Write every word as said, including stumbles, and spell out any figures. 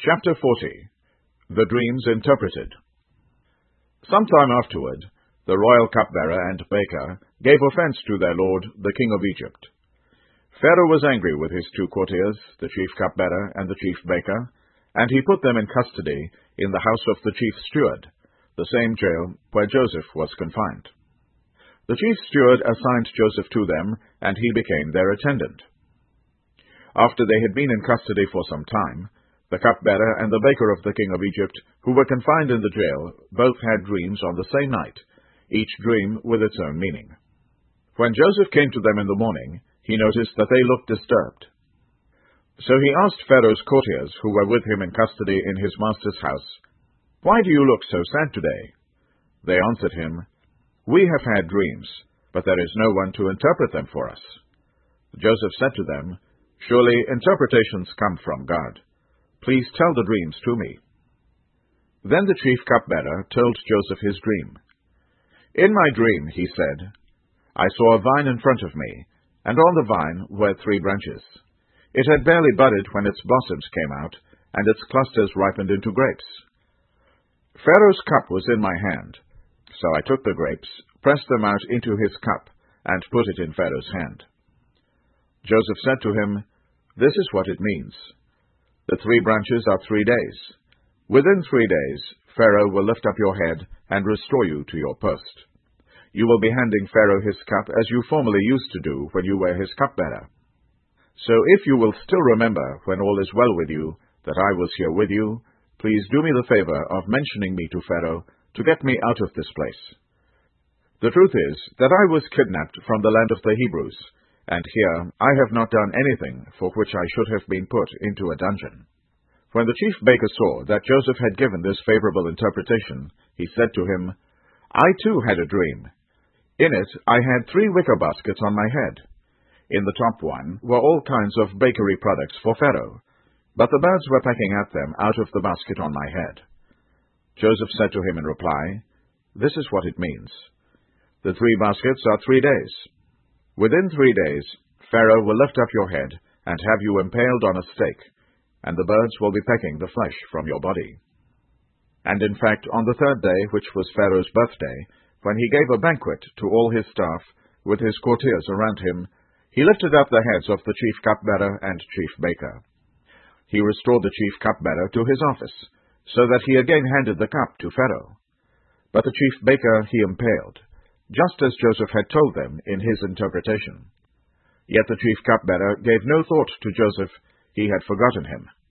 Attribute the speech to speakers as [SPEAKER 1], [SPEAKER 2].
[SPEAKER 1] Chapter forty. The Dreams Interpreted. Some time afterward, the royal cupbearer and baker gave offense to their lord, the king of Egypt. Pharaoh was angry with his two courtiers, the chief cupbearer and the chief baker, and he put them in custody in the house of the chief steward, the same jail where Joseph was confined. The chief steward assigned Joseph to them, and he became their attendant. After they had been in custody for some time, the cupbearer and the baker of the king of Egypt, who were confined in the jail, both had dreams on the same night, each dream with its own meaning. When Joseph came to them in the morning, he noticed that they looked disturbed. So he asked Pharaoh's courtiers, who were with him in custody in his master's house, "Why do you look so sad today?" They answered him, "We have had dreams, but there is no one to interpret them for us." Joseph said to them, "Surely interpretations come from God. Please tell the dreams to me." Then the chief cupbearer told Joseph his dream. "In my dream," he said, "I saw a vine in front of me, and on the vine were three branches. It had barely budded when its blossoms came out, and its clusters ripened into grapes. Pharaoh's cup was in my hand, so I took the grapes, pressed them out into his cup, and put it in Pharaoh's hand." Joseph said to him, "This is what it means. The three branches are three days. Within three days, Pharaoh will lift up your head and restore you to your post. You will be handing Pharaoh his cup as you formerly used to do when you were his cupbearer. So if you will still remember, when all is well with you, that I was here with you, please do me the favor of mentioning me to Pharaoh to get me out of this place. The truth is that I was kidnapped from the land of the Hebrews, and here I have not done anything for which I should have been put into a dungeon." When the chief baker saw that Joseph had given this favorable interpretation, he said to him, "I too had a dream. In it I had three wicker baskets on my head. In the top one were all kinds of bakery products for Pharaoh, but the birds were pecking at them out of the basket on my head." Joseph said to him in reply, "This is what it means. The three baskets are three days. Within three days, Pharaoh will lift up your head and have you impaled on a stake, and the birds will be pecking the flesh from your body." And in fact, on the third day, which was Pharaoh's birthday, when he gave a banquet to all his staff, with his courtiers around him, he lifted up the heads of the chief cupbearer and chief baker. He restored the chief cupbearer to his office, so that he again handed the cup to Pharaoh. But the chief baker he impaled, just as Joseph had told them in his interpretation. Yet the chief cupbearer gave no thought to Joseph, he had forgotten him.